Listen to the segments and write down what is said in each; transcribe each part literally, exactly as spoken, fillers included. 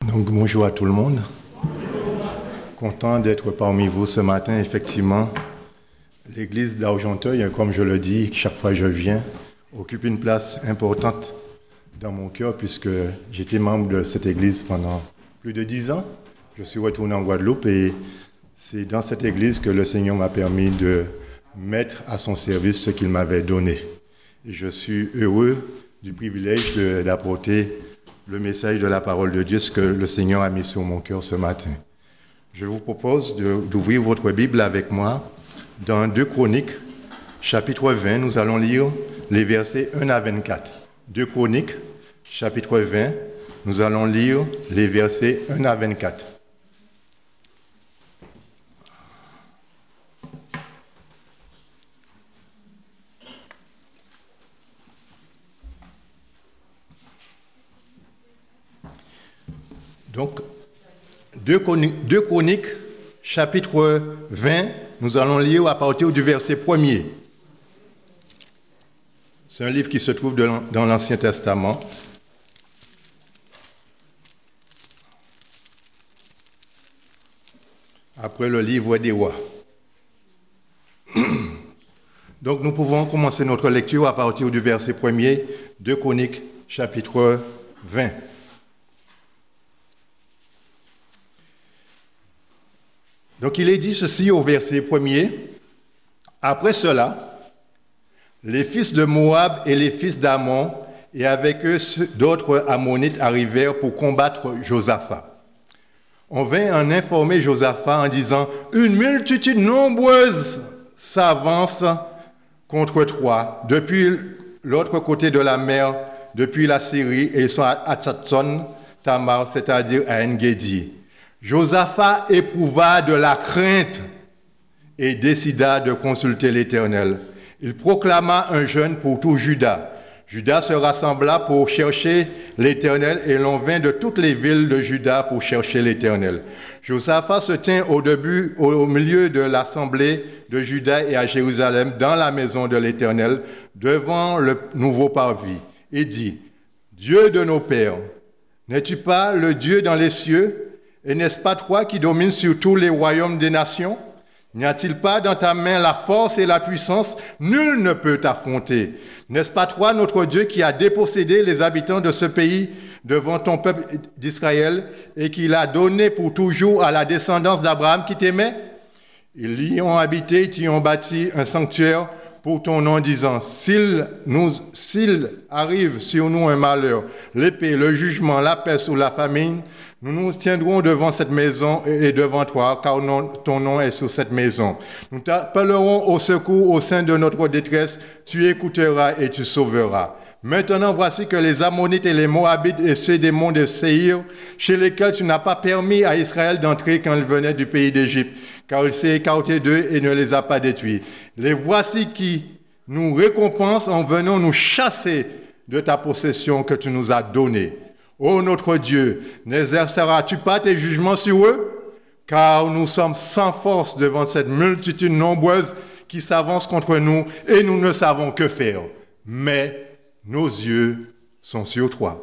Donc bonjour à tout le monde. Content d'être parmi vous ce matin, effectivement. L'église d'Argenteuil, comme je le dis, chaque fois que je viens, occupe une place importante dans mon cœur puisque j'étais membre de cette église pendant plus de dix ans. Je suis retourné en Guadeloupe et c'est dans cette église que le Seigneur m'a permis de mettre à son service ce qu'il m'avait donné. Et je suis heureux du privilège de, d'apporter le message de la parole de Dieu, ce que le Seigneur a mis sur mon cœur ce matin. Je vous propose de, d'ouvrir votre Bible avec moi dans deux Chroniques, chapitre vingt. Nous allons lire les versets un à vingt-quatre. deux Chroniques, chapitre vingt. Nous allons lire les versets un à vingt-quatre. Donc, deux Chroniques, chapitre vingt, nous allons lire à partir du verset premier. C'est un livre qui se trouve dans l'Ancien Testament. Après le livre des rois. Donc, nous pouvons commencer notre lecture à partir du verset premier, deux Chroniques, chapitre vingt. Donc il est dit ceci au verset premier. Après cela, les fils de Moab et les fils d'Ammon, et avec eux d'autres Ammonites arrivèrent pour combattre Josaphat. On vint en informer Josaphat en disant « Une multitude nombreuse s'avance contre toi depuis l'autre côté de la mer, depuis la Syrie, et ils sont à Tzatzon Tamar, c'est-à-dire à En-Gedi. » Josaphat éprouva de la crainte et décida de consulter l'Éternel. Il proclama un jeûne pour tout Juda. Juda se rassembla pour chercher l'Éternel et l'on vint de toutes les villes de Juda pour chercher l'Éternel. Josaphat se tint au début, au milieu de l'assemblée de Juda et à Jérusalem, dans la maison de l'Éternel, devant le nouveau parvis, et dit, « Dieu de nos pères, n'es-tu pas le Dieu dans les cieux ? Et n'est-ce pas toi qui domines sur tous les royaumes des nations? N'y a-t-il pas dans ta main la force et la puissance? Nul ne peut t'affronter. N'est-ce pas toi, notre Dieu, qui a dépossédé les habitants de ce pays devant ton peuple d'Israël et qui l'a donné pour toujours à la descendance d'Abraham qui t'aimait? Ils y ont habité, ils y ont bâti un sanctuaire pour ton nom, disant, s'il, nous, s'il arrive sur nous un malheur, l'épée, le jugement, la peste ou la famine, nous nous tiendrons devant cette maison et devant toi, car ton nom est sur cette maison. Nous t'appellerons au secours au sein de notre détresse, tu écouteras et tu sauveras. Maintenant, voici que les Ammonites et les Moabites et ceux des monts de Séhir, chez lesquels tu n'as pas permis à Israël d'entrer quand il venait du pays d'Égypte, car il s'est écarté d'eux et ne les a pas détruits. Les voici qui nous récompensent en venant nous chasser de ta possession que tu nous as donnée. Ô notre Dieu, n'exerceras-tu pas tes jugements sur eux? Car nous sommes sans force devant cette multitude nombreuse qui s'avance contre nous et nous ne savons que faire. Mais nos yeux sont sur toi.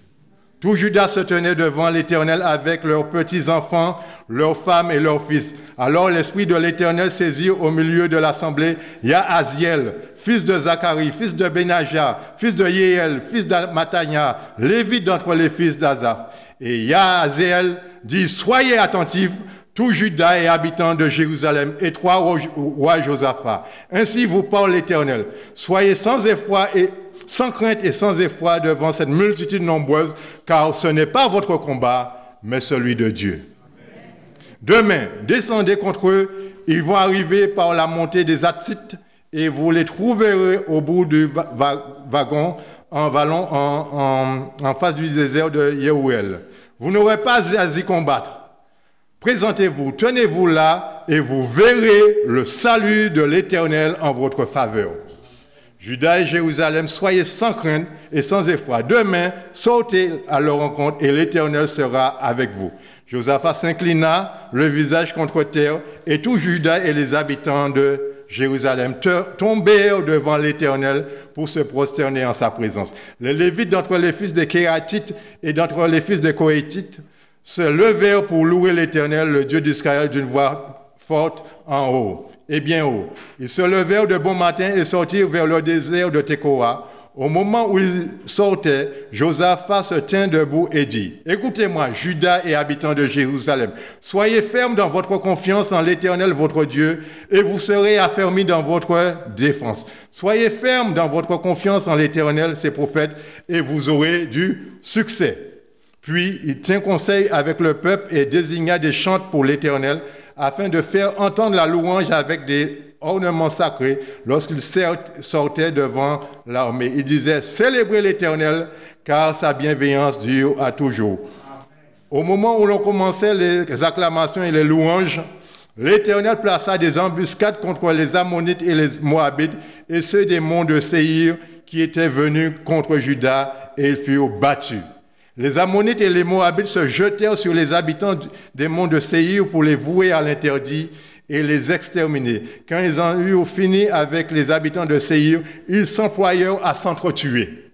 Tout Juda se tenait devant l'Éternel avec leurs petits-enfants, leurs femmes et leurs fils. Alors l'Esprit de l'Éternel saisit au milieu de l'assemblée Yaaziel, fils de Zacharie, fils de Benaja, fils de Yéel, fils de Matania, lévite d'entre les fils d'Azaph. Et Yaaziel dit, soyez attentifs, tout Juda et habitants de Jérusalem, et toi, roi Josaphat. Ainsi vous parle l'Éternel. Soyez sans effroi et sans crainte et sans effroi devant cette multitude nombreuse, car ce n'est pas votre combat, mais celui de Dieu. Demain, descendez contre eux, ils vont arriver par la montée des Hattites, et vous les trouverez au bout du va- va- wagon, en vallon, en, en, en face du désert de Yehuel. Vous n'aurez pas à y combattre. Présentez-vous, tenez-vous là, et vous verrez le salut de l'Éternel en votre faveur. Juda et Jérusalem, soyez sans crainte et sans effroi. Demain, sautez à leur rencontre et l'Éternel sera avec vous. Josaphat s'inclina, le visage contre terre, et tout Juda et les habitants de Jérusalem tombèrent devant l'Éternel pour se prosterner en sa présence. Les Lévites d'entre les fils de Kérathites et d'entre les fils de Kohétites se levèrent pour louer l'Éternel, le Dieu d'Israël, d'une voix forte en haut, et bien haut. Ils se levèrent de bon matin et sortirent vers le désert de Tekoa. Au moment où ils sortaient, Josaphat se tint debout et dit, « Écoutez-moi, Juda et habitants de Jérusalem, soyez fermes dans votre confiance en l'Éternel, votre Dieu, et vous serez affermis dans votre défense. Soyez fermes dans votre confiance en l'Éternel, ses prophètes, et vous aurez du succès. » Puis il tint conseil avec le peuple et désigna des chantres pour l'Éternel, afin de faire entendre la louange avec des ornements sacrés lorsqu'il sortait devant l'armée. Il disait, célébrez l'Éternel, car sa bienveillance dure à toujours. Amen. Au moment où l'on commençait les acclamations et les louanges, l'Éternel plaça des embuscades contre les Ammonites et les Moabites et ceux des monts de Séhir qui étaient venus contre Juda, et ils furent battus. Les Ammonites et les Moabites se jetèrent sur les habitants des monts de Séhir pour les vouer à l'interdit et les exterminer. Quand ils en eurent fini avec les habitants de Séhir, ils s'employèrent à s'entretuer.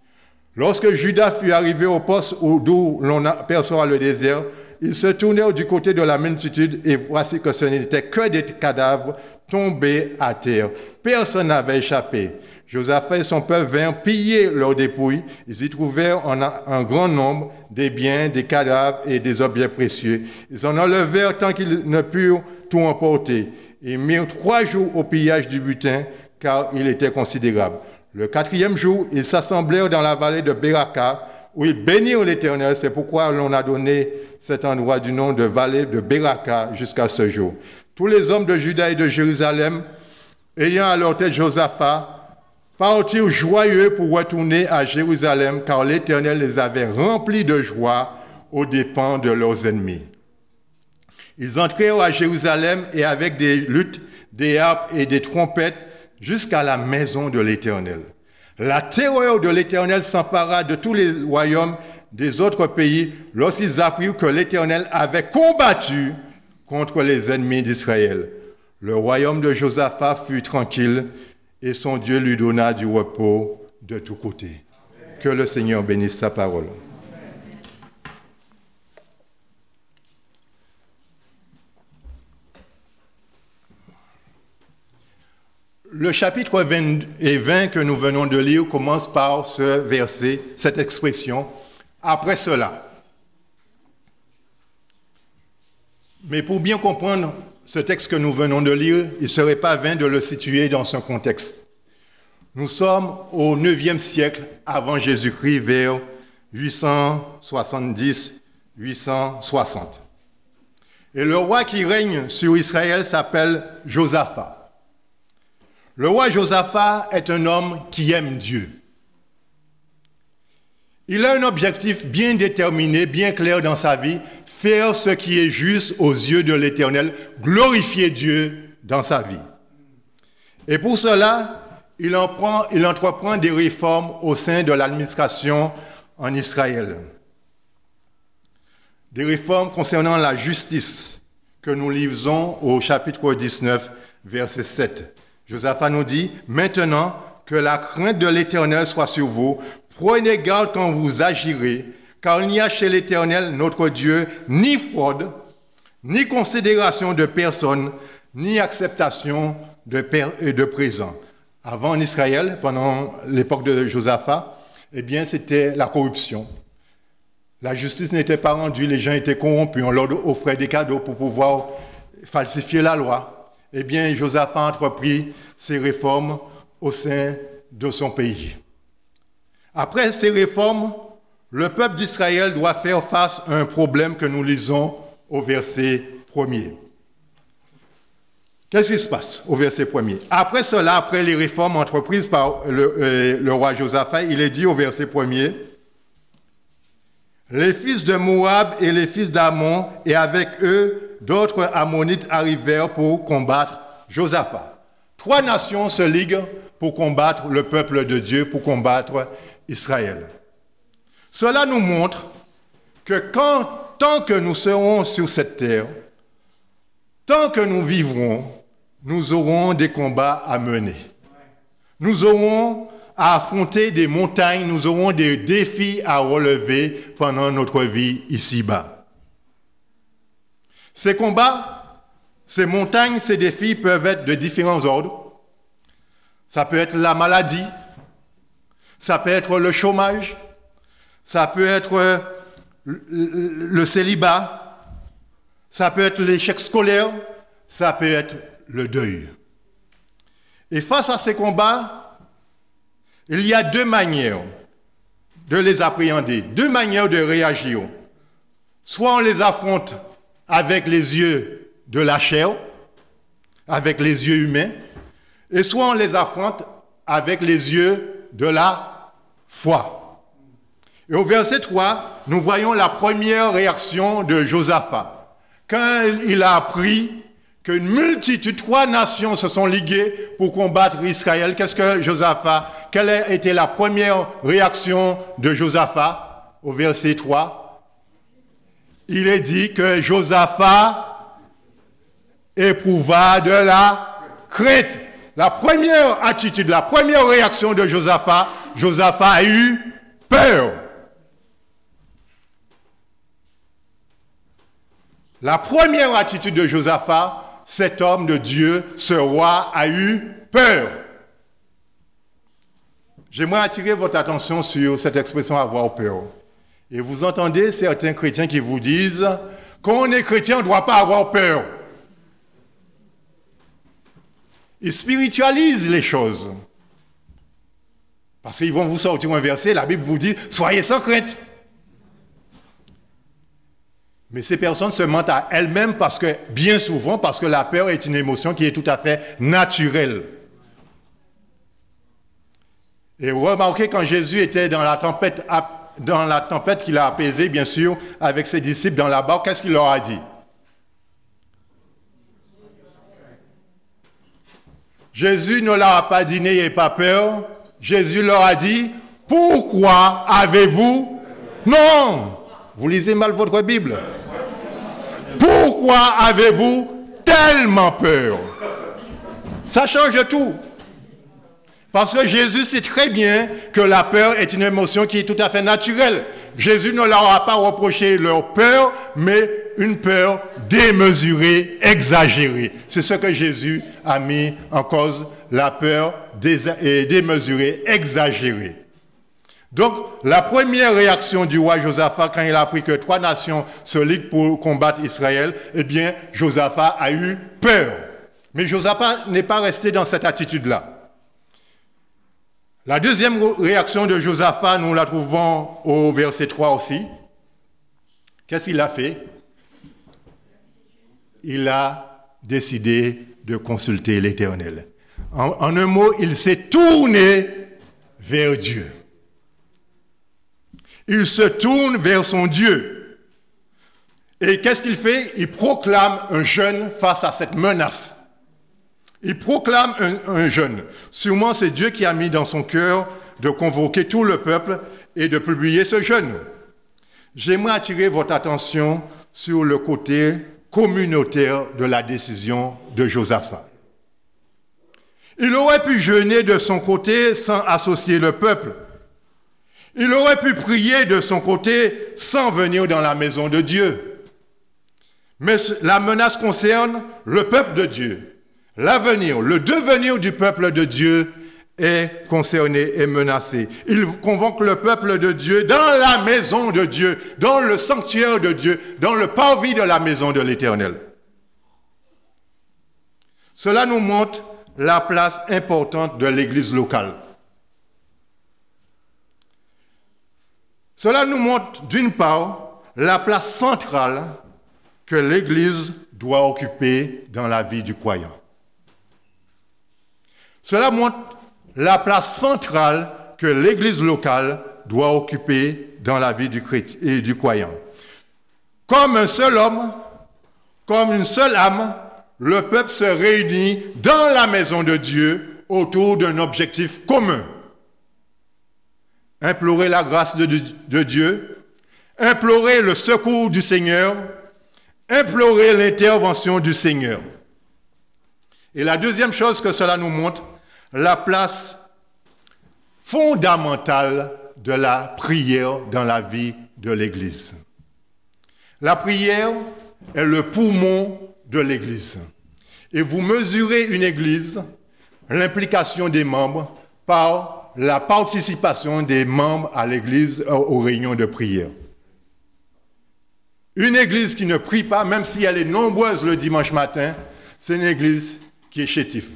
Lorsque Juda fut arrivé au poste d'où l'on aperçoit le désert, ils se tournèrent du côté de la multitude et voici que ce n'était que des cadavres tombés à terre. Personne n'avait échappé. Josaphat et son peuple vinrent piller leurs dépouilles. Ils y trouvèrent en un grand nombre des biens, des cadavres et des objets précieux. Ils en enlevèrent tant qu'ils ne purent tout emporter. Ils mirent trois jours au pillage du butin, car il était considérable. Le quatrième jour, ils s'assemblèrent dans la vallée de Beraka, où ils bénirent l'Éternel. C'est pourquoi l'on a donné cet endroit du nom de vallée de Beraka jusqu'à ce jour. Tous les hommes de Juda et de Jérusalem, ayant à leur tête Josaphat, partirent joyeux pour retourner à Jérusalem, car l'Éternel les avait remplis de joie aux dépens de leurs ennemis. Ils entrèrent à Jérusalem et avec des luttes, des harpes et des trompettes jusqu'à la maison de l'Éternel. La terreur de l'Éternel s'empara de tous les royaumes des autres pays lorsqu'ils apprirent que l'Éternel avait combattu contre les ennemis d'Israël. Le royaume de Josaphat fut tranquille et son Dieu lui donna du repos de tous côtés. Que le Seigneur bénisse sa parole. Le chapitre vingt et vingt que nous venons de lire commence par ce verset, cette expression, « Après cela ». Mais pour bien comprendre ce texte que nous venons de lire, il ne serait pas vain de le situer dans son contexte. Nous sommes au neuvième siècle avant Jésus-Christ, vers huit cent soixante-dix à huit cent soixante. Et le roi qui règne sur Israël s'appelle Josaphat. Le roi Josaphat est un homme qui aime Dieu. Il a un objectif bien déterminé, bien clair dans sa vie, faire ce qui est juste aux yeux de l'Éternel, glorifier Dieu dans sa vie. Et pour cela, il, en prend, il entreprend des réformes au sein de l'administration en Israël. Des réformes concernant la justice que nous lisons au chapitre dix-neuf, verset sept. Josaphat nous dit, « Maintenant que la crainte de l'Éternel soit sur vous, prenez garde quand vous agirez, car il n'y a chez l'Éternel, notre Dieu, ni fraude, ni considération de personne, ni acceptation de, per- de présent. » Avant en Israël, pendant l'époque de Josaphat, eh bien, c'était la corruption. La justice n'était pas rendue, les gens étaient corrompus, on leur offrait des cadeaux pour pouvoir falsifier la loi. Eh bien, Josaphat a entrepris ces réformes au sein de son pays. Après ces réformes, le peuple d'Israël doit faire face à un problème que nous lisons au verset premier. Qu'est-ce qui se passe au verset premier? Après cela, après les réformes entreprises par le, euh, le roi Josaphat, il est dit au verset premier, « Les fils de Moab et les fils d'Ammon, et avec eux, d'autres Ammonites arrivèrent pour combattre Josaphat. » Trois nations se liguent pour combattre le peuple de Dieu, pour combattre Israël. Cela nous montre que quand, tant que nous serons sur cette terre, tant que nous vivrons, nous aurons des combats à mener. Nous aurons à affronter des montagnes, nous aurons des défis à relever pendant notre vie ici-bas. Ces combats, ces montagnes, ces défis peuvent être de différents ordres. Ça peut être la maladie, ça peut être le chômage, ça peut être le célibat, ça peut être l'échec scolaire, ça peut être le deuil. Et face à ces combats, il y a deux manières de les appréhender, deux manières de réagir. Soit on les affronte avec les yeux de la chair, avec les yeux humains, et soit on les affronte avec les yeux de la foi. Et au verset trois, nous voyons la première réaction de Josaphat. Quand il a appris qu'une multitude, trois nations se sont liguées pour combattre Israël, qu'est-ce que Josaphat, quelle a été la première réaction de Josaphat au verset trois? Il est dit que Josaphat éprouva de la crainte. La première attitude, la première réaction de Josaphat, Josaphat a eu peur. La première attitude de Josaphat, cet homme de Dieu, ce roi, a eu peur. J'aimerais attirer votre attention sur cette expression « avoir peur ». Et vous entendez certains chrétiens qui vous disent « quand on est chrétien, on ne doit pas avoir peur ». Ils spiritualisent les choses. Parce qu'ils vont vous sortir un verset, la Bible vous dit « soyez sans crainte ». Mais ces personnes se mentent à elles-mêmes parce que, bien souvent, parce que la peur est une émotion qui est tout à fait naturelle. Et remarquez, quand Jésus était dans la tempête, dans la tempête qu'il a apaisée, bien sûr, avec ses disciples dans la barque, qu'est-ce qu'il leur a dit? Jésus ne leur a pas dit « n'ayez pas peur ». Jésus leur a dit « pourquoi avez-vous » Non! Vous lisez mal votre Bible. Pourquoi avez-vous tellement peur? Ça change tout. Parce que Jésus sait très bien que la peur est une émotion qui est tout à fait naturelle. Jésus ne leur a pas reproché leur peur, mais une peur démesurée, exagérée. C'est ce que Jésus a mis en cause, la peur démesurée, exagérée. Donc, la première réaction du roi Josaphat, quand il a appris que trois nations se liguent pour combattre Israël, eh bien, Josaphat a eu peur. Mais Josaphat n'est pas resté dans cette attitude-là. La deuxième réaction de Josaphat, nous la trouvons au verset trois aussi. Qu'est-ce qu'il a fait? Il a décidé de consulter l'Éternel. En, en un mot, il s'est tourné vers Dieu. Il se tourne vers son Dieu. Et qu'est-ce qu'il fait? Il proclame un jeûne face à cette menace. Il proclame un, un jeûne. Sûrement, c'est Dieu qui a mis dans son cœur de convoquer tout le peuple et de publier ce jeûne. J'aimerais attirer votre attention sur le côté communautaire de la décision de Josaphat. Il aurait pu jeûner de son côté sans associer le peuple. Il aurait pu prier de son côté sans venir dans la maison de Dieu. Mais la menace concerne le peuple de Dieu. L'avenir, le devenir du peuple de Dieu est concerné et menacé. Il convoque le peuple de Dieu dans la maison de Dieu, dans le sanctuaire de Dieu, dans le parvis de la maison de l'Éternel. Cela nous montre la place importante de l'Église locale. Cela nous montre, d'une part, la place centrale que l'Église doit occuper dans la vie du croyant. Cela montre la place centrale que l'Église locale doit occuper dans la vie du chrétien et du croyant. Comme un seul homme, comme une seule âme, le peuple se réunit dans la maison de Dieu autour d'un objectif commun. Implorer la grâce de, de Dieu, implorer le secours du Seigneur, implorer l'intervention du Seigneur. Et la deuxième chose que cela nous montre, la place fondamentale de la prière dans la vie de l'Église. La prière est le poumon de l'Église. Et vous mesurez une Église, l'implication des membres, par la participation des membres à l'Église aux réunions de prière. Une Église qui ne prie pas, même si elle est nombreuse le dimanche matin, c'est une Église qui est chétive.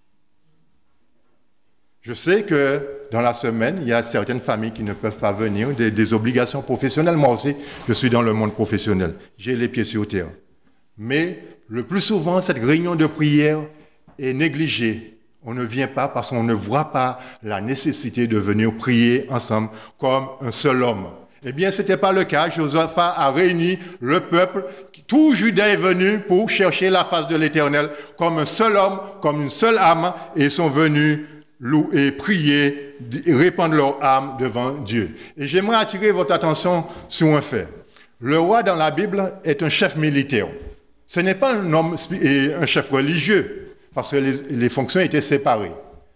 Je sais que dans la semaine, il y a certaines familles qui ne peuvent pas venir, des, des obligations professionnelles. Moi aussi, je suis dans le monde professionnel. J'ai les pieds sur terre. Mais le plus souvent, cette réunion de prière est négligée. On ne vient pas parce qu'on ne voit pas la nécessité de venir prier ensemble comme un seul homme. Eh bien, ce n'était pas le cas. Josaphat a réuni le peuple. Tout Juda est venu pour chercher la face de l'Éternel comme un seul homme, comme une seule âme, et ils sont venus louer, prier, répandre leur âme devant Dieu. Et j'aimerais attirer votre attention sur un fait. Le roi dans la Bible est un chef militaire. Ce n'est pas un homme, un chef religieux, parce que les, les fonctions étaient séparées.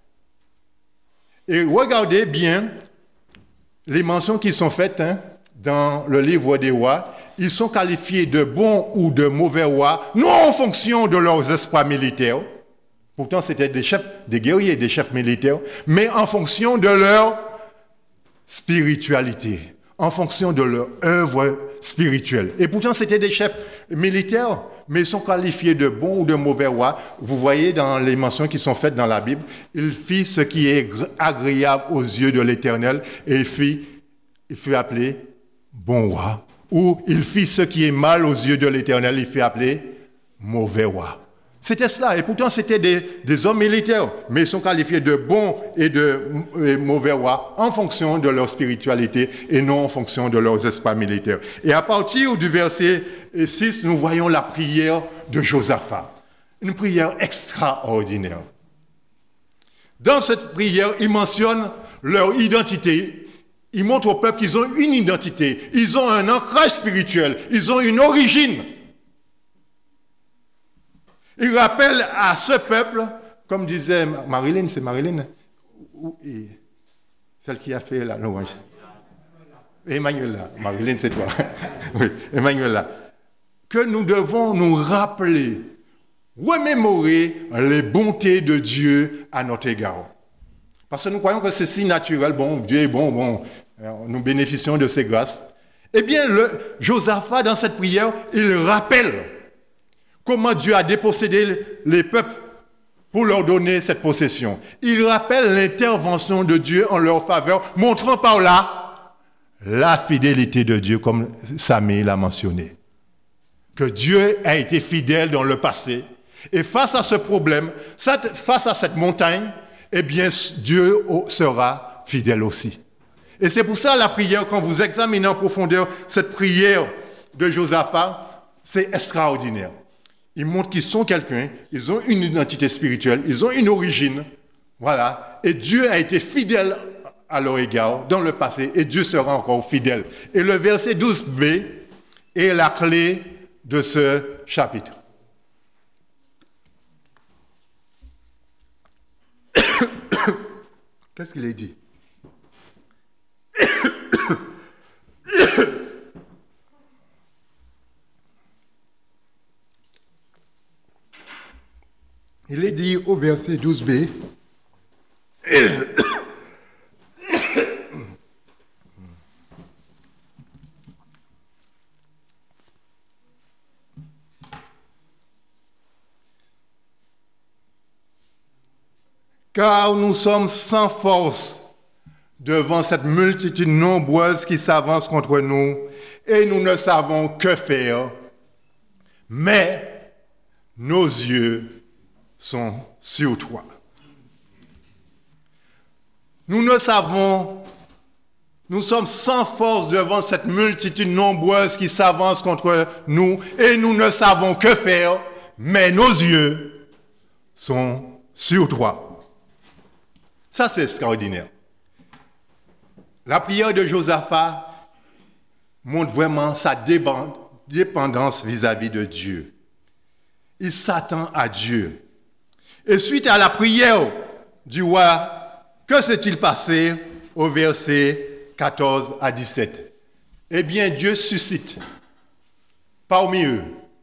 Et regardez bien les mentions qui sont faites hein, dans le livre des rois. Ils sont qualifiés de bons ou de mauvais rois, non en fonction de leurs exploits militaires. Pourtant, c'était des chefs, des guerriers, des chefs militaires, mais en fonction de leur spiritualité, en fonction de leur œuvre spirituelle. Et pourtant, c'était des chefs militaires, mais ils sont qualifiés de bons ou de mauvais rois. Vous voyez dans les mentions qui sont faites dans la Bible, il fit ce qui est agréable aux yeux de l'Éternel, et il fit, il fut appelé bon roi. Ou il fit ce qui est mal aux yeux de l'Éternel, il fut appelé mauvais roi. C'était cela, et pourtant c'était des, des hommes militaires, mais ils sont qualifiés de bons et de et mauvais rois en fonction de leur spiritualité et non en fonction de leurs exploits militaires. Et à partir du verset six, nous voyons la prière de Josaphat, une prière extraordinaire. Dans cette prière, il mentionne leur identité. Il montre au peuple qu'ils ont une identité, ils ont un ancrage spirituel, ils ont une origine. Il rappelle à ce peuple, comme disait Marilyn, c'est Marilyn, celle qui a fait la louange. Emmanuela, Marilyn, c'est toi. Oui, Emmanuela. Que nous devons nous rappeler, remémorer les bontés de Dieu à notre égard. Parce que nous croyons que c'est si naturel, bon, Dieu est bon, bon, nous bénéficions de ses grâces. Eh bien, le, Josaphat, dans cette prière, il rappelle comment Dieu a dépossédé les peuples pour leur donner cette possession. Il rappelle l'intervention de Dieu en leur faveur, montrant par là la fidélité de Dieu, comme Samy l'a mentionné. Que Dieu a été fidèle dans le passé. Et face à ce problème, face à cette montagne, eh bien, Dieu sera fidèle aussi. Et c'est pour ça la prière, quand vous examinez en profondeur cette prière de Josaphat, c'est extraordinaire. Ils montrent qu'ils sont quelqu'un, ils ont une identité spirituelle, ils ont une origine, voilà. Et Dieu a été fidèle à leur égard dans le passé, et Dieu sera encore fidèle. Et le verset douze b est la clé de ce chapitre. Qu'est-ce qu'il a dit? Il est dit au verset douze b, car nous sommes sans force devant cette multitude nombreuse qui s'avance contre nous, et nous ne savons que faire, mais nos yeux sont sur toi. Nous ne savons, nous sommes sans force devant cette multitude nombreuse qui s'avance contre nous, et nous ne savons que faire, mais nos yeux sont sur toi. Ça, c'est extraordinaire. La prière de Josaphat montre vraiment sa dépendance vis-à-vis de Dieu. Il s'attend à Dieu. Et suite à la prière du roi, que s'est-il passé au verset quatorze à dix-sept? Eh bien, Dieu suscite parmi eux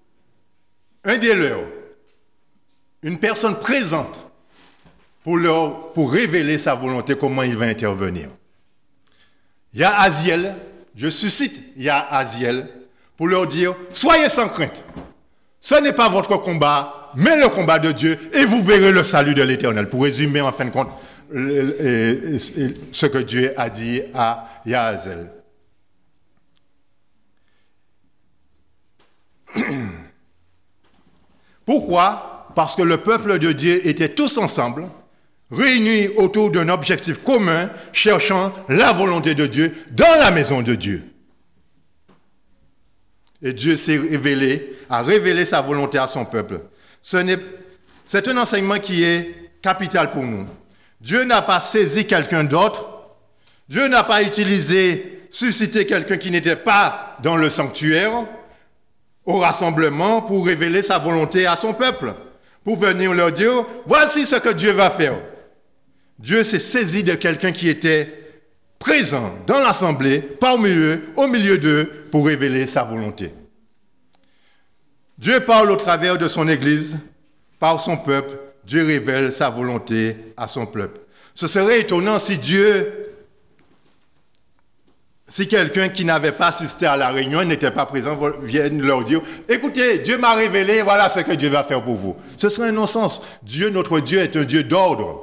un des leurs, une personne présente pour, leur, pour révéler sa volonté, comment il va intervenir. Il y a Aziel, je suscite, il y a Aziel, pour leur dire, soyez sans crainte. Ce n'est pas votre combat, mais le combat de Dieu, et vous verrez le salut de l'Éternel. Pour résumer, en fin de compte, ce que Dieu a dit à Yahazel. Pourquoi? Parce que le peuple de Dieu était tous ensemble, réunis autour d'un objectif commun, cherchant la volonté de Dieu dans la maison de Dieu. Et Dieu s'est révélé, a révélé sa volonté à son peuple. Ce n'est, c'est un enseignement qui est capital pour nous. Dieu n'a pas saisi quelqu'un d'autre. Dieu n'a pas utilisé, suscité quelqu'un qui n'était pas dans le sanctuaire, au rassemblement, pour révéler sa volonté à son peuple, pour venir leur dire, voici ce que Dieu va faire. Dieu s'est saisi de quelqu'un qui était présent dans l'assemblée, parmi eux, au milieu d'eux, pour révéler sa volonté. Dieu parle au travers de son Église, par son peuple. Dieu révèle sa volonté à son peuple. Ce serait étonnant si Dieu, si quelqu'un qui n'avait pas assisté à la réunion, n'était pas présent, vienne leur dire, écoutez, Dieu m'a révélé, voilà ce que Dieu va faire pour vous. Ce serait un non-sens. Dieu, notre Dieu, est un Dieu d'ordre.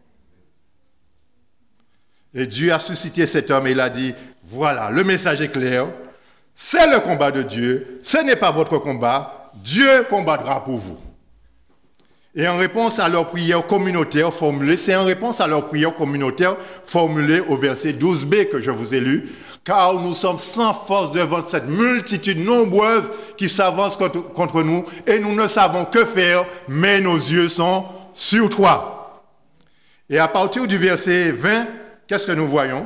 Et Dieu a suscité cet homme et il a dit, voilà, le message est clair, c'est le combat de Dieu, ce n'est pas votre combat, Dieu combattra pour vous. Et en réponse à leur prière communautaire formulée, c'est en réponse à leur prière communautaire formulée au verset douze b que je vous ai lu, car nous sommes sans force devant cette multitude nombreuse qui s'avance contre, contre nous et nous ne savons que faire, mais nos yeux sont sur toi. Et à partir du verset vingt, qu'est-ce que nous voyons?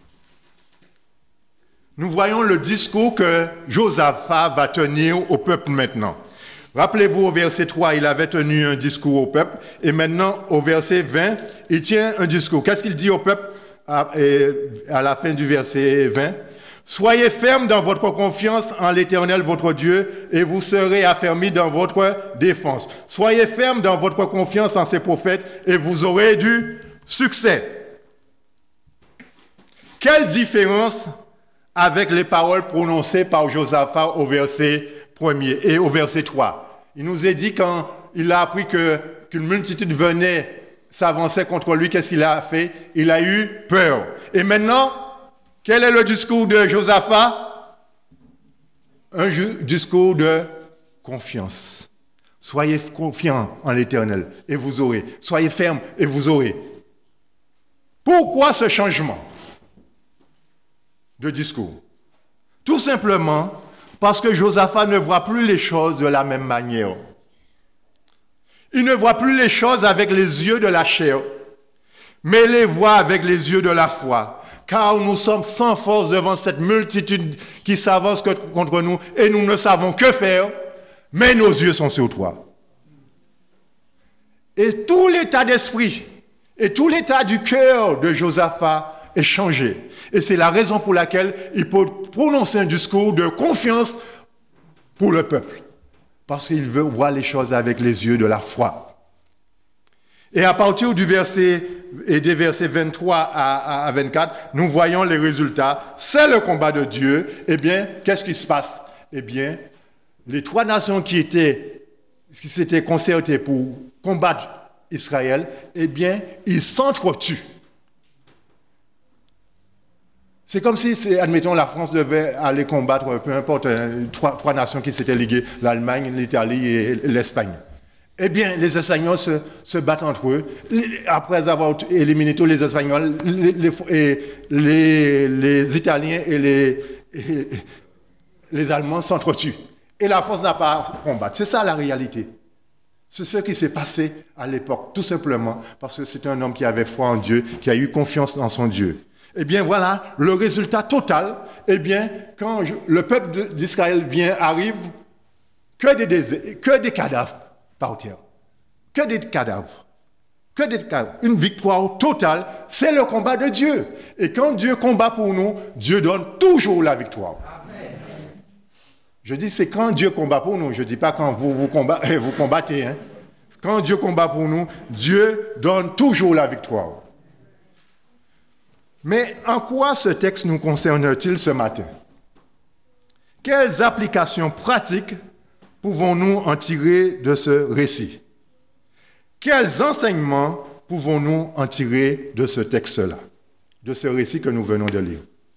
Nous voyons le discours que Josaphat va tenir au peuple maintenant. Rappelez-vous, au verset trois, il avait tenu un discours au peuple, et maintenant, au verset vingt, il tient un discours. Qu'est-ce qu'il dit au peuple à, à la fin du verset vingt? Soyez fermes dans votre confiance en l'Éternel, votre Dieu, et vous serez affermis dans votre défense. Soyez fermes dans votre confiance en ses prophètes, et vous aurez du succès. Quelle différence avec les paroles prononcées par Josaphat au verset premier et au verset trois. Il nous est dit quand il a appris que, qu'une multitude venait, s'avançait contre lui, qu'est-ce qu'il a fait? Il a eu peur. Et maintenant, quel est le discours de Josaphat? Un ju- discours de confiance. Soyez confiants en l'Éternel et vous aurez. Soyez fermes et vous aurez. Pourquoi ce changement de discours? Tout simplement parce que Josaphat ne voit plus les choses de la même manière. Il ne voit plus les choses avec les yeux de la chair, mais les voit avec les yeux de la foi. Car nous sommes sans force devant cette multitude qui s'avance contre nous et nous ne savons que faire, mais nos yeux sont sur toi. Et tout l'état d'esprit et tout l'état du cœur de Josaphat est changé. Et c'est la raison pour laquelle il peut prononcer un discours de confiance pour le peuple. Parce qu'il veut voir les choses avec les yeux de la foi. Et à partir du verset, et des versets vingt-trois à, à vingt-quatre, nous voyons les résultats. C'est le combat de Dieu. Eh bien, qu'est-ce qui se passe? Eh bien, les trois nations qui étaient, qui s'étaient concertées pour combattre Israël, eh bien, ils s'entretuent. C'est comme si, c'est, admettons, la France devait aller combattre, peu importe, euh, trois, trois nations qui s'étaient liguées, l'Allemagne, l'Italie et l'Espagne. Eh bien, les Espagnols se, se battent entre eux. Après avoir éliminé tous les Espagnols, les, les, les, les Italiens et les, et les Allemands s'entretuent. Et la France n'a pas à combattre. C'est ça la réalité. C'est ce qui s'est passé à l'époque, tout simplement, parce que c'est un homme qui avait foi en Dieu, qui a eu confiance dans son Dieu. Eh bien, voilà, le résultat total, eh bien, quand je, le peuple d'Israël vient, arrive, que des, déserts, que des cadavres par terre. Que des cadavres. Que des cadavres. Une victoire totale, c'est le combat de Dieu. Et quand Dieu combat pour nous, Dieu donne toujours la victoire. Amen. Je dis c'est quand Dieu combat pour nous. Je ne dis pas quand vous vous combattez. Vous combattez hein. Quand Dieu combat pour nous, Dieu donne toujours la victoire. Mais en quoi ce texte nous concerne-t-il ce matin? Quelles applications pratiques pouvons-nous en tirer de ce récit? Quels enseignements pouvons-nous en tirer de ce texte-là, de ce récit que nous venons de lire?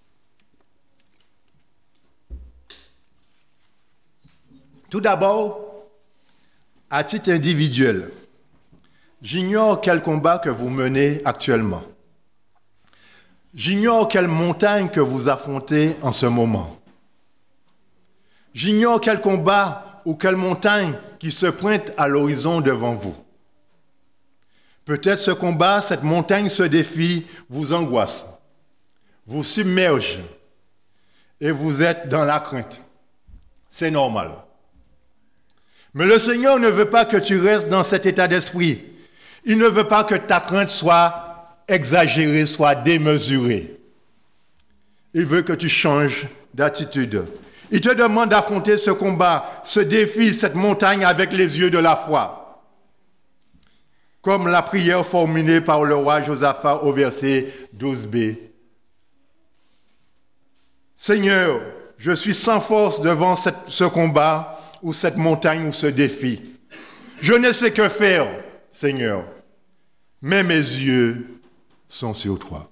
Tout d'abord, à titre individuel, j'ignore quel combat que vous menez actuellement. J'ignore quelle montagne que vous affrontez en ce moment. J'ignore quel combat ou quelle montagne qui se pointe à l'horizon devant vous. Peut-être ce combat, cette montagne, ce défi vous angoisse, vous submerge et vous êtes dans la crainte. C'est normal. Mais le Seigneur ne veut pas que tu restes dans cet état d'esprit. Il ne veut pas que ta crainte soit exagérée, soit démesurée. Il veut que tu changes d'attitude. Il te demande d'affronter ce combat, ce défi, cette montagne avec les yeux de la foi. Comme la prière formulée par le roi Josaphat au verset douze b. Seigneur, je suis sans force devant cette, ce combat ou cette montagne ou ce défi. Je ne sais que faire, Seigneur, mais mes yeux sont sur toi.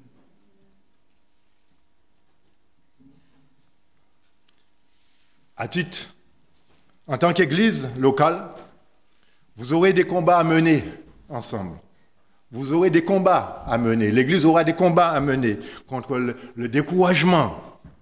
À titre, en tant qu'église locale, vous aurez des combats à mener ensemble. Vous aurez des combats à mener. L'église aura des combats à mener contre le, le découragement.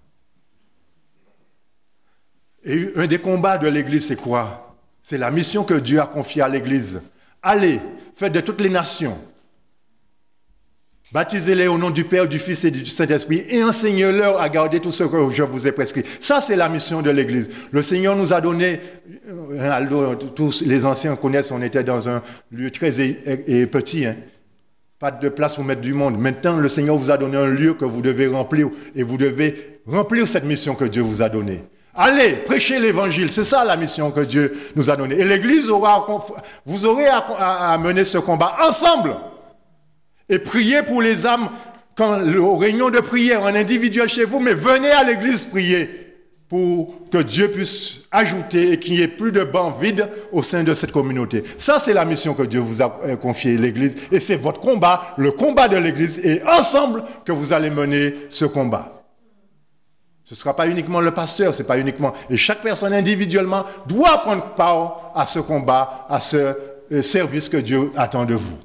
Et un des combats de l'église, c'est quoi? C'est la mission que Dieu a confiée à l'église. Allez, faites de toutes les nations. Baptisez-les au nom du Père, du Fils et du Saint-Esprit et enseignez-leur à garder tout ce que je vous ai prescrit. Ça, c'est la mission de l'Église. Le Seigneur nous a donné, tous les anciens connaissent, on était dans un lieu très et, et petit, hein. Pas de place pour mettre du monde. Maintenant, le Seigneur vous a donné un lieu que vous devez remplir et vous devez remplir cette mission que Dieu vous a donnée. Allez, prêchez l'évangile. C'est ça la mission que Dieu nous a donnée. Et l'Église aura, vous aurez à, à, à mener ce combat ensemble. Et priez pour les âmes quand aux réunions de prière en individuel chez vous, mais venez à l'église prier pour que Dieu puisse ajouter et qu'il n'y ait plus de bancs vides au sein de cette communauté. Ça, c'est la mission que Dieu vous a confiée, l'église, et c'est votre combat, le combat de l'église, et ensemble que vous allez mener ce combat. Ce ne sera pas uniquement le pasteur, c'est pas uniquement... Et chaque personne individuellement doit prendre part à ce combat, à ce service que Dieu attend de vous.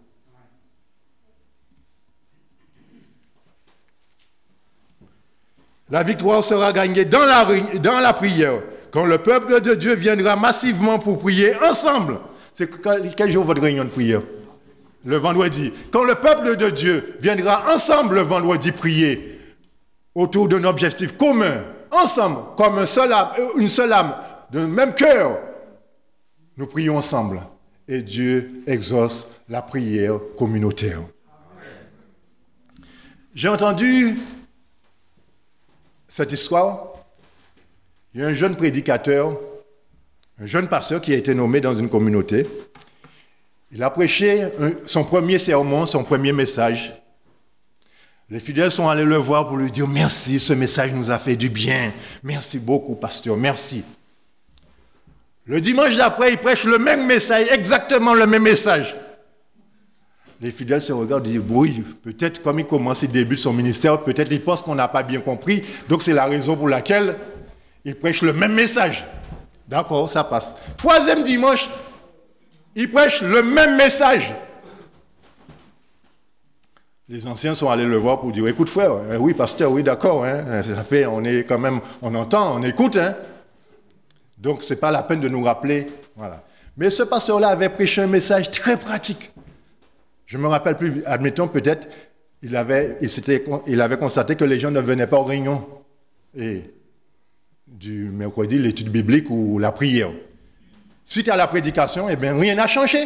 La victoire sera gagnée dans la, dans la prière, quand le peuple de Dieu viendra massivement pour prier ensemble. C'est quel jour votre réunion de prière? Le vendredi. Quand le peuple de Dieu viendra ensemble le vendredi prier autour d'un objectif commun, ensemble, comme un seul âme, une seule âme, d'un même cœur, nous prions ensemble. Et Dieu exauce la prière communautaire. J'ai entendu cette histoire. Il y a un jeune prédicateur, un jeune pasteur qui a été nommé dans une communauté. Il a prêché un, son premier sermon, son premier message. Les fidèles sont allés le voir pour lui dire « Merci, ce message nous a fait du bien. Merci beaucoup, pasteur, merci. » Le dimanche d'après, il prêche le même message, exactement le même message. Les fidèles se regardent et disent, oui, peut-être comme il commence, il débute son ministère, peut-être il pense qu'on n'a pas bien compris, donc c'est la raison pour laquelle il prêche le même message. D'accord, ça passe. Troisième dimanche, il prêche le même message. Les anciens sont allés le voir pour dire, écoute frère, euh, oui pasteur, oui d'accord, hein, ça fait, on est quand même, on entend, on écoute, hein. Donc c'est pas la peine de nous rappeler, voilà. Mais ce pasteur-là avait prêché un message très pratique. Je ne me rappelle plus, admettons peut-être, il avait, il, s'était, il avait constaté que les gens ne venaient pas aux réunions et du mercredi, l'étude biblique ou la prière. Suite à la prédication, eh bien, rien n'a changé.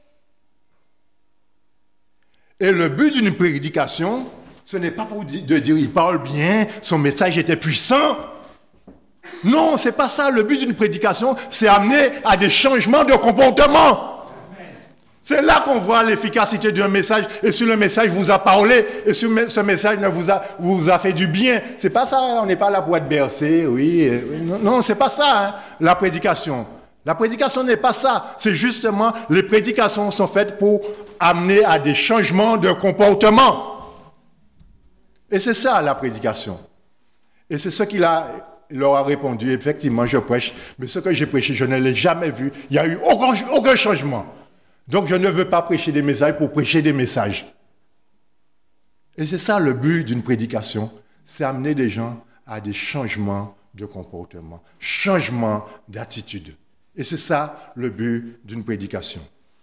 Et le but d'une prédication, ce n'est pas pour dire, de dire il parle bien, son message était puissant. Non, c'est pas ça. Le but d'une prédication, c'est amener à des changements de comportement. C'est là qu'on voit l'efficacité d'un message. Et si le message vous a parlé, et si ce message ne vous a, vous a fait du bien, c'est pas ça. On n'est pas là pour être bercé, oui. Non, non c'est pas ça, hein, la prédication. La prédication n'est pas ça. C'est justement, les prédications sont faites pour amener à des changements de comportement. Et c'est ça, la prédication. Et c'est ce qu'il a, il leur a répondu. Effectivement, je prêche, mais ce que j'ai prêché, je ne l'ai jamais vu. Il n'y a eu aucun, aucun changement. Donc, je ne veux pas prêcher des messages pour prêcher des messages. Et c'est ça le but d'une prédication. C'est amener des gens à des changements de comportement, changements d'attitude. Et c'est ça le but d'une prédication.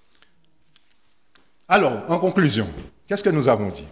Alors, en conclusion, qu'est-ce que nous avons dit?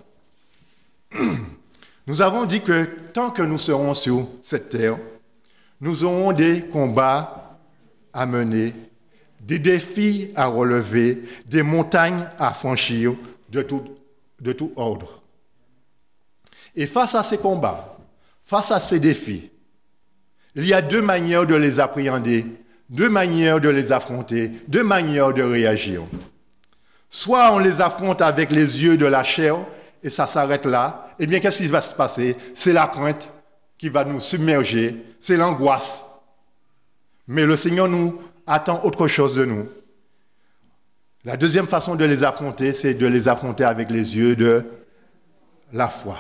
Nous avons dit que tant que nous serons sur cette terre, nous aurons des combats à mener, des défis à relever, des montagnes à franchir de tout, de tout ordre. Et face à ces combats, face à ces défis, il y a deux manières de les appréhender, deux manières de les affronter, deux manières de réagir. Soit on les affronte avec les yeux de la chair, et ça s'arrête là. Eh bien, qu'est-ce qui va se passer? C'est la crainte qui va nous submerger, c'est l'angoisse. Mais le Seigneur nous attend autre chose de nous. La deuxième façon de les affronter, c'est de les affronter avec les yeux de la foi.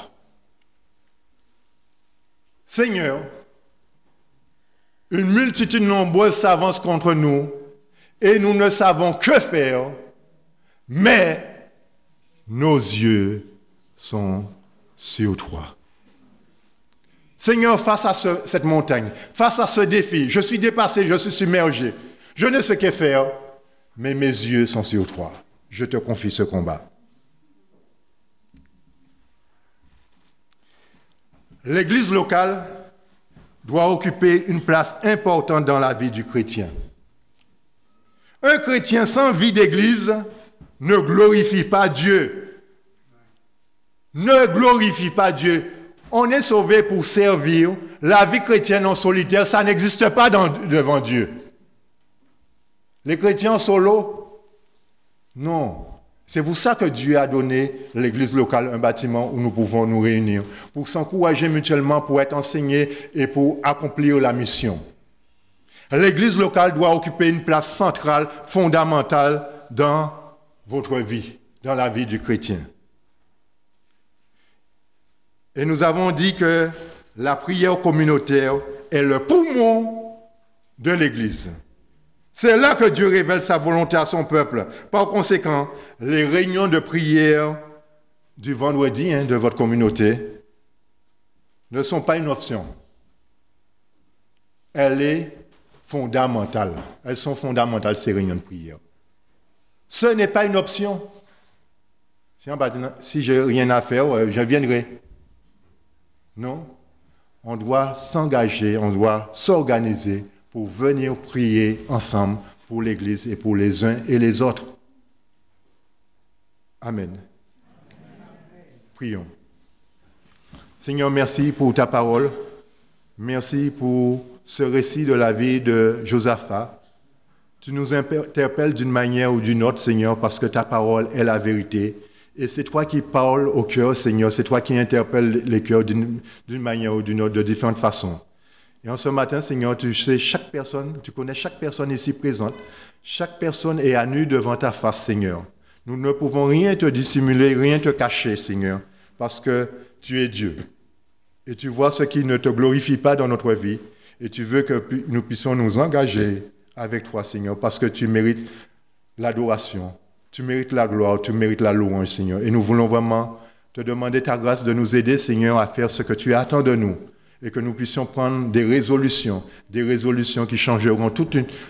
Seigneur, une multitude nombreuse s'avance contre nous et nous ne savons que faire, mais nos yeux sont sur toi. Seigneur, face à ce, cette montagne, face à ce défi, je suis dépassé, je suis submergé. Je ne sais que faire, mais mes yeux sont sur toi. Je te confie ce combat. L'Église locale doit occuper une place importante dans la vie du chrétien. Un chrétien sans vie d'église ne glorifie pas Dieu. Ne glorifie pas Dieu. On est sauvé pour servir. La vie chrétienne en solitaire, ça n'existe pas dans, devant Dieu. Les chrétiens solo, non. C'est pour ça que Dieu a donné l'église locale un bâtiment où nous pouvons nous réunir, pour s'encourager mutuellement, pour être enseignés et pour accomplir la mission. L'église locale doit occuper une place centrale, fondamentale dans votre vie, dans la vie du chrétien. Et nous avons dit que la prière communautaire est le poumon de l'église. C'est là que Dieu révèle sa volonté à son peuple. Par conséquent, les réunions de prière du vendredi hein, de votre communauté ne sont pas une option. Elle est fondamentale. Elles sont fondamentales, ces réunions de prière. Ce n'est pas une option. Si je n'ai rien à faire, je viendrai. Non. On doit s'engager, on doit s'organiser pour venir prier ensemble pour l'Église et pour les uns et les autres. Amen. Prions. Seigneur, merci pour ta parole. Merci pour ce récit de la vie de Josaphat. Tu nous interpelles d'une manière ou d'une autre, Seigneur, parce que ta parole est la vérité. Et c'est toi qui parles au cœur, Seigneur. C'est toi qui interpelles les cœurs d'une, d'une manière ou d'une autre, de différentes façons. Et en ce matin, Seigneur, tu sais chaque personne, tu connais chaque personne ici présente. Chaque personne est à nu devant ta face, Seigneur. Nous ne pouvons rien te dissimuler, rien te cacher, Seigneur, parce que tu es Dieu. Et tu vois ce qui ne te glorifie pas dans notre vie. Et tu veux que nous puissions nous engager avec toi, Seigneur, parce que tu mérites l'adoration, tu mérites la gloire, tu mérites la louange, Seigneur. Et nous voulons vraiment te demander ta grâce de nous aider, Seigneur, à faire ce que tu attends de nous. Et que nous puissions prendre des résolutions, des résolutions qui changeront tout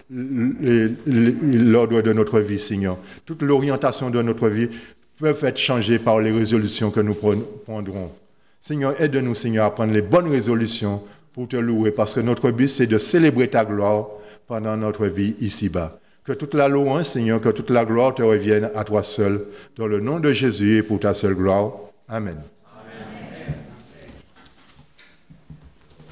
l'ordre de notre vie, Seigneur. Toute l'orientation de notre vie peut être changée par les résolutions que nous prendrons. Seigneur, aide-nous, Seigneur, à prendre les bonnes résolutions pour te louer, parce que notre but, c'est de célébrer ta gloire pendant notre vie ici-bas. Que toute la louange, Seigneur, que toute la gloire te revienne à toi seul, dans le nom de Jésus et pour ta seule gloire. Amen.